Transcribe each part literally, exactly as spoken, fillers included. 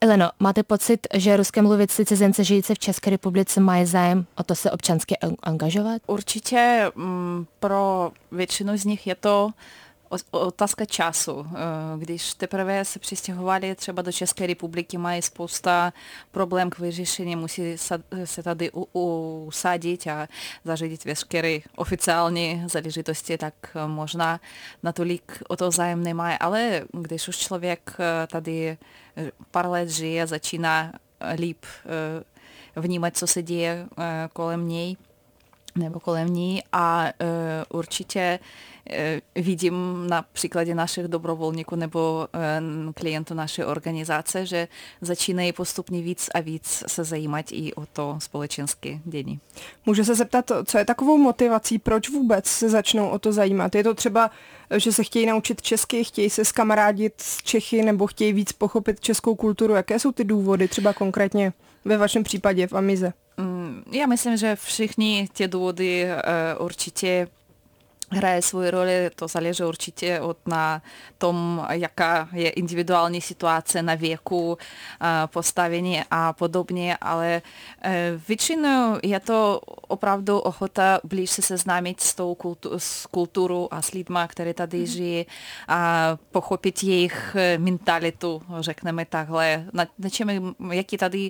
Eleno, máte pocit, že ruské mluvící cizinci žijící v České republice mají zájem o to se občansky angažovat? Určitě m, pro většinu z nich je to otázka času. Když teprve se přistěhovali třeba do České republiky, mají spousta problém k vyřešení, musí se tady usadit a zařídit veškeré oficiální záležitosti, tak možná natolik o to zájem nemají. Ale když už člověk tady pár let žije, začíná líp vnímat, co se děje kolem něj, nebo kolem ní a uh, určitě uh, vidím na příkladě našich dobrovolníků nebo uh, klientů naší organizace, že začínají postupně víc a víc se zajímat i o to společenské dění. Můžu se zeptat, co je takovou motivací, proč vůbec se začnou o to zajímat? Je to třeba, že se chtějí naučit česky, chtějí se skamarádit s Čechy nebo chtějí víc pochopit českou kulturu? Jaké jsou ty důvody, třeba konkrétně ve vašem případě v Amize? Já myslím, že všichni ty důvody uh, určitě hraje svoji roli, to záleží určitě od na tom, jaká je individuální situace na věku, postavení a podobně, ale většinou je to opravdu ochota blíž se seznámit s tou kultu- s kulturou a s lidma, které tady žijí, a pochopit jejich mentalitu, řekneme takhle, na, na čem, jaký tady,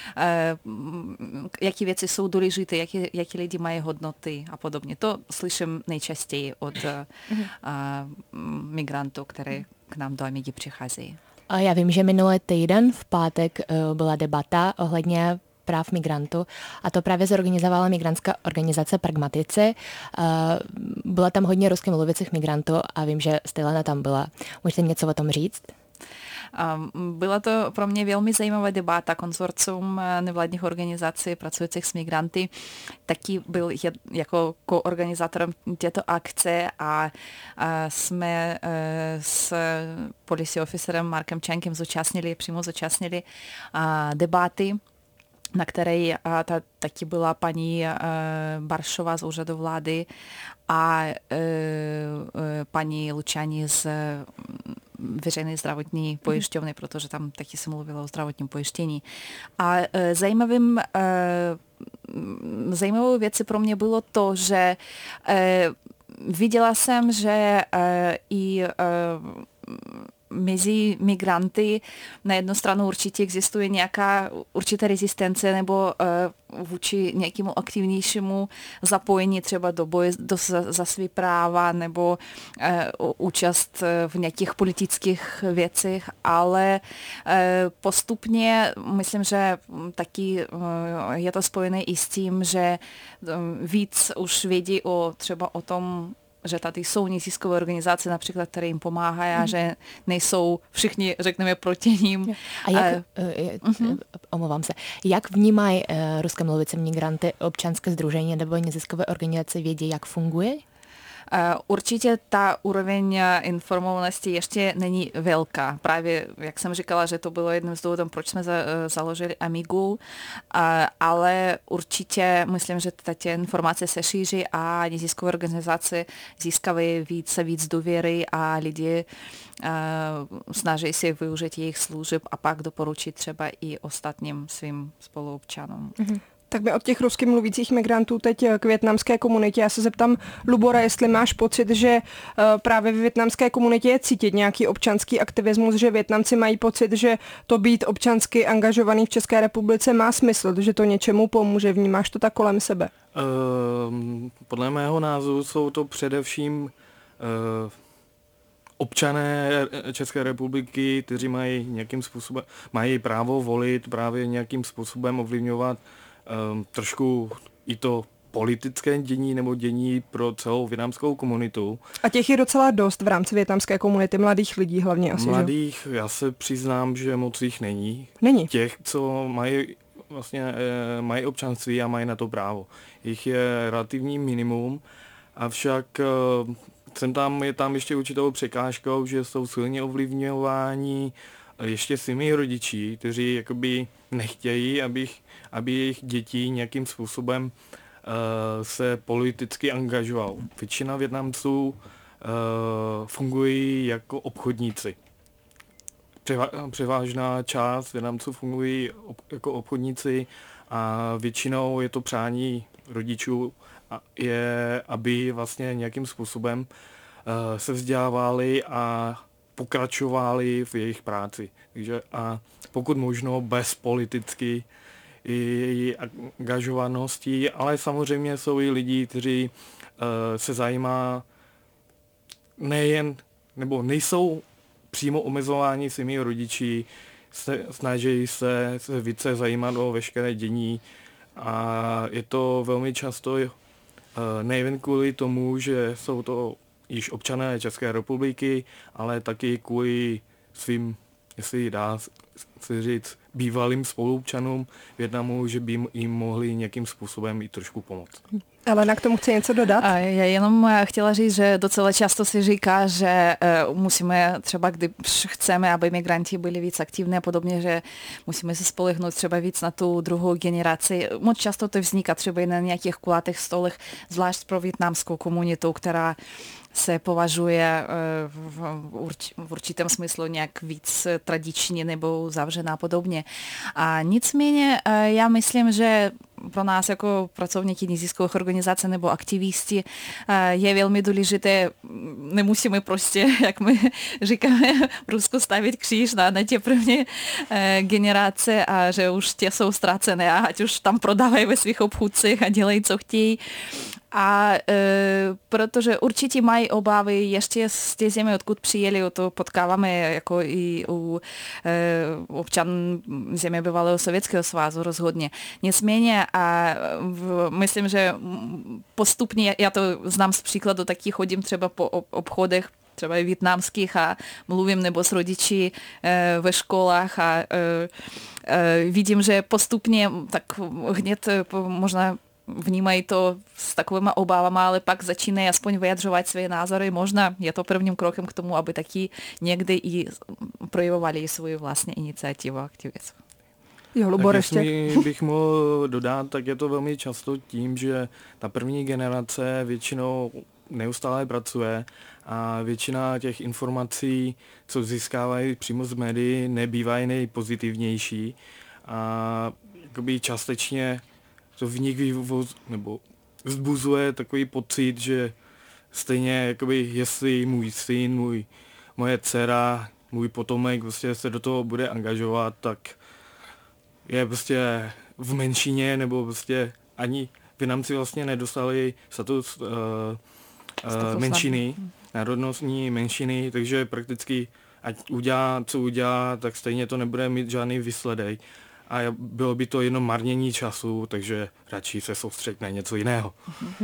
jaký věci jsou důležité, jaký, jaký lidi mají hodnoty a podobně. To slyším nejčastěji od uh, migrantů, které k nám do Amigy přicházejí. A já vím, že minulý týden v pátek uh, byla debata ohledně práv migrantů a to právě zorganizovala migrantská organizace Pragmatici. Uh, byla tam hodně rusky mluvících migrantů a vím, že Stylena tam byla. Můžete něco o tom říct? Byla to pro mě velmi zajímavá debata. Konzorcium nevládních organizací pracujících s migranty taky byl jako koorganizátorem této akce a, a jsme s policy officerem Markem Čankem zúčastnili, přímo zúčastnili debaty, na které ta, taky byla paní Baršová z úřadu vlády a paní Lučani z veřejné zdravotní pojišťovny, protože tam taky se mluvilo o zdravotním pojištění. A e, zajímavým, e, zajímavou věcí pro mě bylo to, že e, viděla jsem, že e, i e, mezi migranty na jednu stranu určitě existuje nějaká určitá rezistence nebo uh, vůči nějakému aktivnějšímu zapojení třeba do boje do, za, za svý práva nebo uh, účast v nějakých politických věcech, ale uh, postupně myslím, že taky uh, je to spojené i s tím, že um, víc už vědí o třeba o tom, že tady jsou neziskové organizace například, které jim pomáhají a že nejsou všichni, řekneme, proti ním. A jak, uh, uh, omlouvám se, jak vnímají uh, ruské mluvící migranty občanské sdružení nebo neziskové organizace, vědí, jak funguje? Určitě ta úroveň informovanosti ještě není velká. Právě, jak jsem říkala, že to bylo jedním z důvodů, proč jsme za, založili Amigu, ale určitě myslím, že ty informace se šíří a neziskové organizace získávají víc a víc důvěry a lidi snaží se využít jejich služeb a pak doporučit třeba i ostatním svým spoluobčanům. Mm-hmm. Tak by od těch rusky mluvících migrantů teď k vietnamské komunitě. Já se zeptám, Lubora, jestli máš pocit, že právě v vietnamské komunitě je cítit nějaký občanský aktivismus, že Vietnamci mají pocit, že to být občansky angažovaný v České republice má smysl, že to něčemu pomůže. Vnímáš to tak kolem sebe? Uh, podle mého názoru jsou to především uh, občané České republiky, kteří mají nějakým způsobem, mají právo volit, právě nějakým způsobem ovlivňovat Um, trošku i to politické dění nebo dění pro celou vietnamskou komunitu. A těch je docela dost v rámci vietnamské komunity, mladých lidí hlavně asi, Mladých, že? Já se přiznám, že moc jich není. Není? Těch, co mají vlastně eh, mají občanství a mají na to právo. Jich je relativní minimum, avšak eh, jsem tam, je tam ještě určitou překážkou, že jsou silně ovlivňováni ještě svými rodiči, kteří jakoby nechtějí, aby, aby jejich děti nějakým způsobem uh, se politicky angažoval. Většina Vietnamců uh, fungují jako obchodníci. převa- převážná část Vietnamců fungují ob- jako obchodníci a většinou je to přání rodičů, a je, aby vlastně nějakým způsobem uh, se vzdělávali a pokračovali v jejich práci. Takže a pokud možno bez politicky i angažovanosti, ale samozřejmě jsou i lidi, kteří uh, se zajímá nejen, nebo nejsou přímo omezováni svými rodiči, se, snaží se, se více zajímat o veškeré dění a je to velmi často uh, nejen kvůli tomu, že jsou to již občané České republiky, ale taky kvůli svým, jestli dá se říct, bývalým spoluobčanům Vietnamu, že by jim mohli nějakým způsobem i trošku pomoct. Elena k tomu chce něco dodat? A já jenom chtěla říct, že docela často si říká, že uh, musíme třeba, když chceme, aby migranti byli víc aktivní a podobně, že musíme se spolehnout třeba víc na tu druhou generaci. Moc často to vzniká třeba i na nějakých kulatých stolech, zvlášť pro vietnamskou komunitu, která se považuje v, urč, v určitém smyslu nějak víc tradiční nebo zavřená a podobně. A nicméně já myslím, že pro nás jako pracovníky neziskových organizací nebo aktivisti je velmi důležité, nemusíme prostě, jak my říkáme, v Rusku stavit kříž na, na tě první generace a že už tě jsou ztracené a ať už tam prodávají ve svých obchůdcích a dělají, co chtějí. A e, protože určitě mají obavy ještě z té země, odkud přijeli, to potkáváme jako i u e, občan země bývalého Sovětského svazu rozhodně. Nicméně a v, myslím, že postupně, já to znám z příkladu, taky chodím třeba po obchodech, třeba i vietnamských a mluvím nebo s rodiči e, ve školách a e, e, vidím, že postupně tak hned možná vnímají to s takovými obávami, ale pak začínají aspoň vyjadřovat své názory. Možná je to prvním krokem k tomu, aby taky někdy i projevovali svou vlastní iniciativu a aktivismu. Jo, Lubor, ještě. Jestli bych mohl dodat, tak je to velmi často tím, že ta první generace většinou neustále pracuje a většina těch informací, co získávají přímo z médií, nebývají nejpozitivnější a jakoby částečně to v nich vyvoz, nebo vzbuzuje takový pocit, že stejně jakoby jestli můj syn, můj, moje dcera, můj potomek prostě se do toho bude angažovat, tak je prostě v menšině, nebo prostě ani Vietnamci vlastně nedostali status uh, uh, menšiny, národnostní menšiny, takže prakticky ať udělá, co udělá, tak stejně to nebude mít žádný výsledek. A bylo by to jenom marnění času, takže radši se soustředit na něco jiného.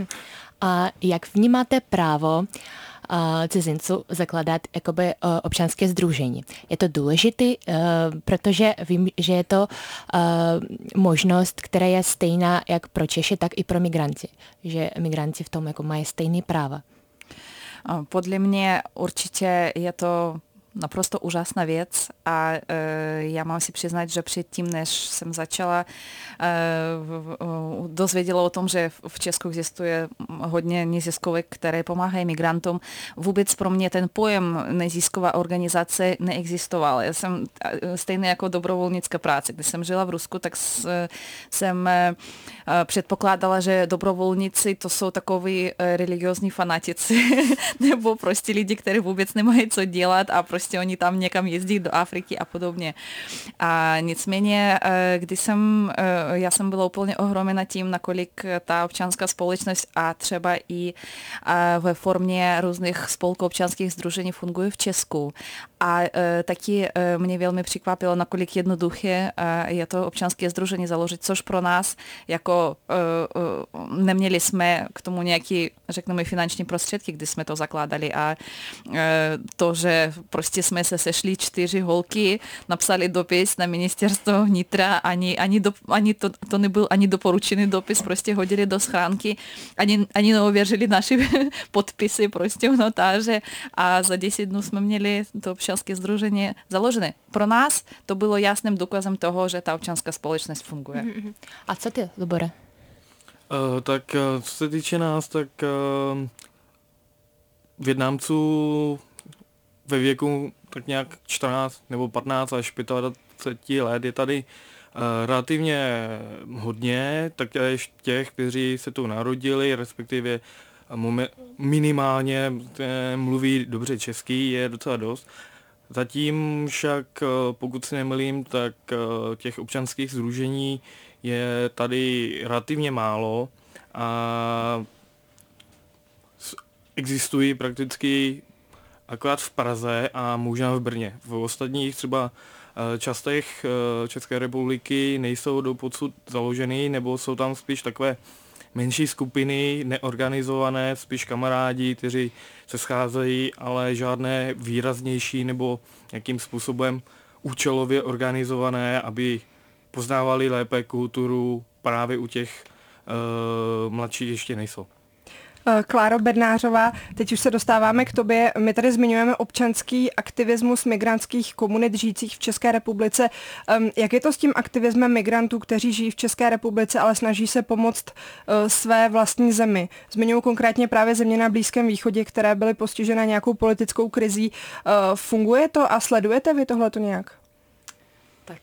A jak vnímáte právo uh, cizinců zakládat jakoby uh, občanské sdružení? Je to důležité, uh, protože vím, že je to uh, možnost, která je stejná jak pro Češi, tak i pro migranty. Že migranti v tom jako mají stejné práva. Podle mě určitě je to naprosto úžasná věc a e, já mám si přiznat, že předtím, než jsem začala, e, dozvěděla o tom, že v Česku existuje hodně neziskovek, které pomáhají migrantům. Vůbec pro mě ten pojem nezisková organizace neexistoval. Já jsem stejně jako dobrovolnická práce. Když jsem žila v Rusku, tak jsem předpokládala, že dobrovolníci to jsou takoví religiozní fanatici nebo prostě lidi, kteří vůbec nemají co dělat a prostě oni tam někam jezdí do Afriky a podobně. A nicméně, když jsem, já jsem byla úplně ohromena tím, nakolik ta občanská společnost a třeba i ve formě různých spolků občanských sdružení funguje v Česku. A taky mě velmi překvapilo, nakolik jednoduché je to občanské sdružení založit, což pro nás jako neměli jsme k tomu nějaký, řekneme, finanční prostředky, když jsme to zakládali a to, že prostě jsme se sešli čtyři holky, napsali dopis na ministerstvo vnitra, ani, ani, do, ani to, to nebyl ani doporučený dopis, prostě hodili do schránky, ani, ani neověřili naše podpisy prostě v notáře a za deset dnů jsme měli to občanské sdružení založené. Pro nás to bylo jasným důkazem toho, že ta občanská společnost funguje. A co ty, Lubore? Uh, tak uh, co se týče nás, tak uh, Vietnamců ve věku tak nějak čtrnáct nebo patnáct až dvacet pět let je tady uh, relativně hodně, také těch, kteří se tu narodili, respektive minimálně mluví dobře český, je docela dost. Zatím však, pokud se nemýlím, tak těch občanských sdružení je tady relativně málo a existují prakticky akorát v Praze a možná v Brně. V ostatních třeba částech České republiky nejsou doposud založeny, nebo jsou tam spíš takové menší skupiny, neorganizované, spíš kamarádi, kteří se scházejí, ale žádné výraznější nebo nějakým způsobem účelově organizované, aby poznávali lépe kulturu, právě u těch uh, mladších ještě nejsou. Kláro Bednářová, teď už se dostáváme k tobě. My tady zmiňujeme občanský aktivismus migrantských komunit žijících v České republice. Jak je to s tím aktivismem migrantů, kteří žijí v České republice, ale snaží se pomoct své vlastní zemi? Zmiňuji konkrétně právě země na Blízkém východě, které byly postiženy nějakou politickou krizí. Funguje to a sledujete vy tohleto nějak? Tak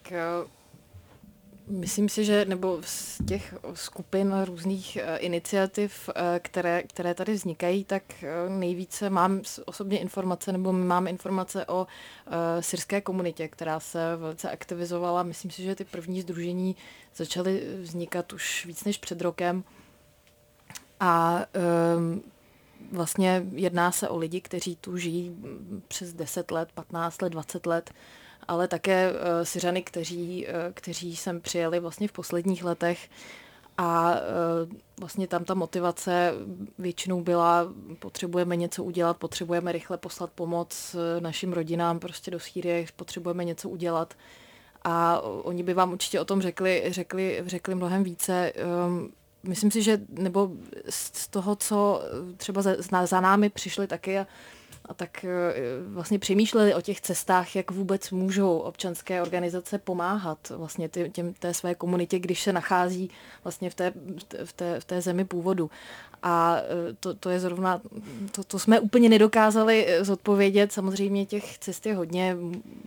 myslím si, že nebo z těch skupin různých iniciativ, které, které tady vznikají, tak nejvíce mám osobně informace, nebo my máme informace o syrské komunitě, která se velice aktivizovala. Myslím si, že ty první sdružení začaly vznikat už víc než před rokem. A um, vlastně jedná se o lidi, kteří tu žijí přes deset let, patnáct let, dvacet let, ale také uh, Syřany, kteří, uh, kteří sem přijeli vlastně v posledních letech a uh, vlastně tam ta motivace většinou byla, potřebujeme něco udělat, potřebujeme rychle poslat pomoc našim rodinám prostě do Sýrie, potřebujeme něco udělat a oni by vám určitě o tom řekli, řekli, řekli mnohem více. Um, myslím si, že nebo z toho, co třeba za, za námi přišli taky a a tak vlastně přemýšleli o těch cestách, jak vůbec můžou občanské organizace pomáhat vlastně ty, těm, té své komunitě, když se nachází vlastně v té, v té, v té zemi původu. A to, to je zrovna, to, to jsme úplně nedokázali zodpovědět. Samozřejmě těch cest je hodně,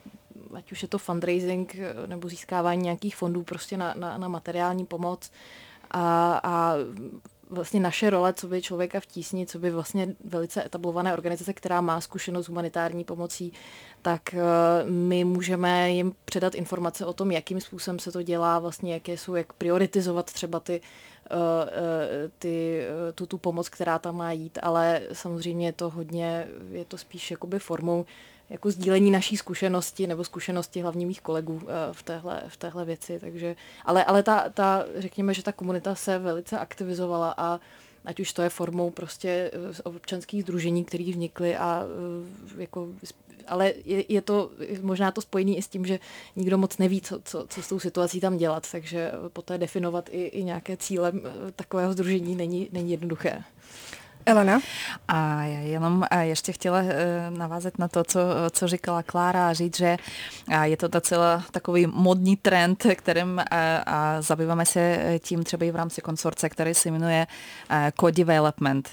ať už je to fundraising nebo získávání nějakých fondů prostě na, na, na materiální pomoc. A, a vlastně naše role, co by člověka v tísni, co by vlastně velice etablované organizace, která má zkušenost s humanitární pomocí, tak uh, my můžeme jim předat informace o tom, jakým způsobem se to dělá, vlastně jaké jsou, jak prioritizovat třeba ty, uh, uh, ty, uh, tu, tu pomoc, která tam má jít, ale samozřejmě je to hodně, je to spíš jakoby formou jako sdílení naší zkušenosti nebo zkušenosti hlavně mých kolegů uh, v téhle, v téhle věci. Takže, ale ale ta, ta, řekněme, že ta komunita se velice aktivizovala a ať už to je formou prostě občanských sdružení, které vznikly a uh, jako, ale je, je to možná to spojený i s tím, že nikdo moc neví, co, co, co s tou situací tam dělat, takže poté definovat i, i nějaké cíle takového sdružení není, není jednoduché. Elena? A já jenom ještě chtěla navázat na to, co, co říkala Klára a říct, že je to docela takový modní trend, kterým a zabýváme se tím třeba i v rámci konsorce, který se jmenuje co-development.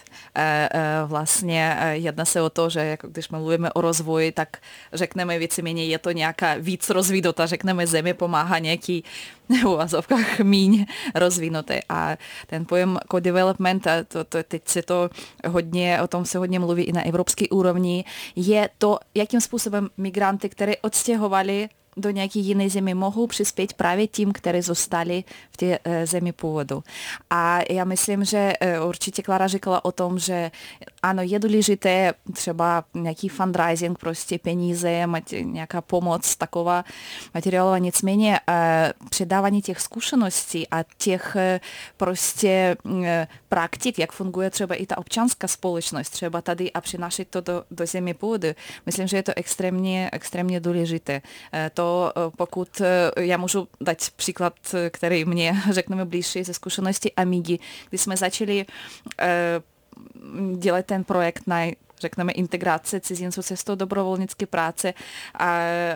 Vlastně jedná se o to, že jako když mluvíme o rozvoji, tak řekneme víceméně, je to nějaká víc rozvinutá, řekneme zemi pomáhá nějaký v uvazovkách míň rozvinuté. A ten pojem co-development, to, to, teď se to hodně, o tom se hodně mluví i na evropské úrovni, je to, jakým způsobem migranty, které odstěhovali do nějaké jiné země, mohou přispět právě tím, kteří zůstali v té zemi původu. A já myslím, že určitě Klára říkala o tom, že ano, je důležité třeba nějaký fundraising, prostě peníze, nějaká pomoc taková materiálová, nicméně předávání těch zkušeností a těch prostě praktik, jak funguje třeba i ta občanská společnost, třeba tady a přinášet to do, do země původu, myslím, že je to extrémně, extrémně důležité. To pokud já můžu dát příklad, který mě, řekneme, blížší ze zkušenosti Amigy, kdy jsme začali uh, dělat ten projekt na řekneme, integrace cizinců cestou dobrovolnické práce a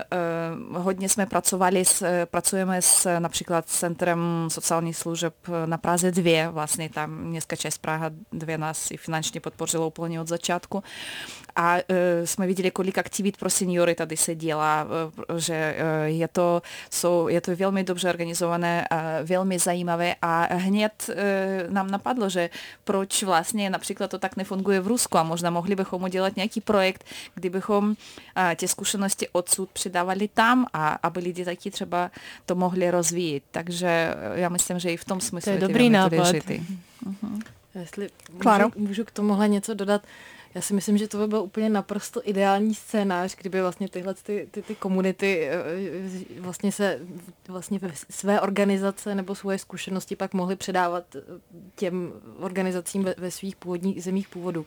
uh, hodně jsme pracovali, s, pracujeme s například Centrem sociálních služeb na Praze dva, vlastně tam městská část Praha dva nás i finančně podpořila úplně od začátku a uh, jsme viděli, kolik aktivit pro seniory tady se dělá, uh, že uh, je to, jsou, je to velmi dobře organizované, uh, velmi zajímavé a hned uh, nám napadlo, že proč vlastně například to tak nefunguje v Rusku a možná mohli bychom udělat nějaký projekt, kdybychom uh, tě zkušenosti odsud přidávali tam a aby lidi taky třeba to mohli rozvíjet. Takže já myslím, že i v tom smyslu to je ty dobrý nápad. uh-huh. Jestli můžu, můžu k tomuhle něco dodat, já si myslím, že to by byl úplně naprosto ideální scénář, kdyby vlastně tyhle ty, ty, ty komunity vlastně se vlastně ve své organizace nebo svoje zkušenosti pak mohly předávat těm organizacím ve, ve svých původních zemích původu.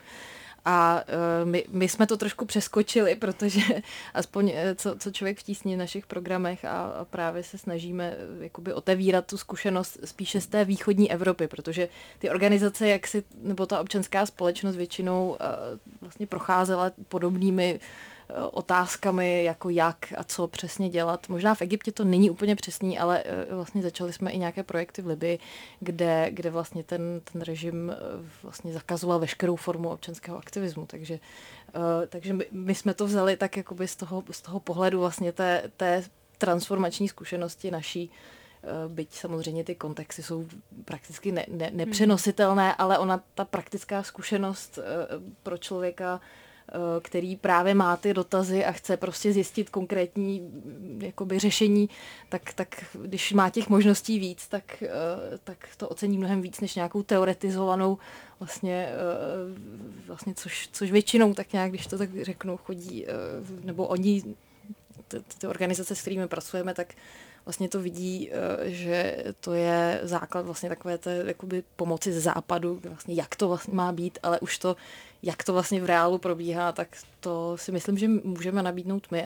A uh, my, my jsme to trošku přeskočili, protože aspoň co, co člověk v tísni v našich programech a, a právě se snažíme jakoby otevírat tu zkušenost spíše z té východní Evropy, protože ty organizace, jak si, nebo ta občanská společnost většinou uh, vlastně procházela podobnými otázkami, jako jak a co přesně dělat. Možná v Egyptě to není úplně přesný, ale vlastně začali jsme i nějaké projekty v Libii, kde, kde vlastně ten, ten režim vlastně zakazoval veškerou formu občanského aktivismu. Takže, takže my, my jsme to vzali tak jakoby z toho, z toho pohledu vlastně té, té transformační zkušenosti naší, byť samozřejmě ty kontexty jsou prakticky ne, ne, nepřenositelné, ale ona, ta praktická zkušenost pro člověka, který právě má ty dotazy a chce prostě zjistit konkrétní jakoby řešení, tak, tak když má těch možností víc, tak, tak to ocení mnohem víc než nějakou teoretizovanou vlastně, vlastně což, což většinou tak nějak, když to tak řeknu, chodí, nebo oni, ty, ty organizace, s kterými pracujeme, tak vlastně to vidí, že to je základ vlastně takové té jakoby pomoci ze západu, vlastně jak to vlastně má být, ale už to, jak to vlastně v reálu probíhá, tak to si myslím, že můžeme nabídnout my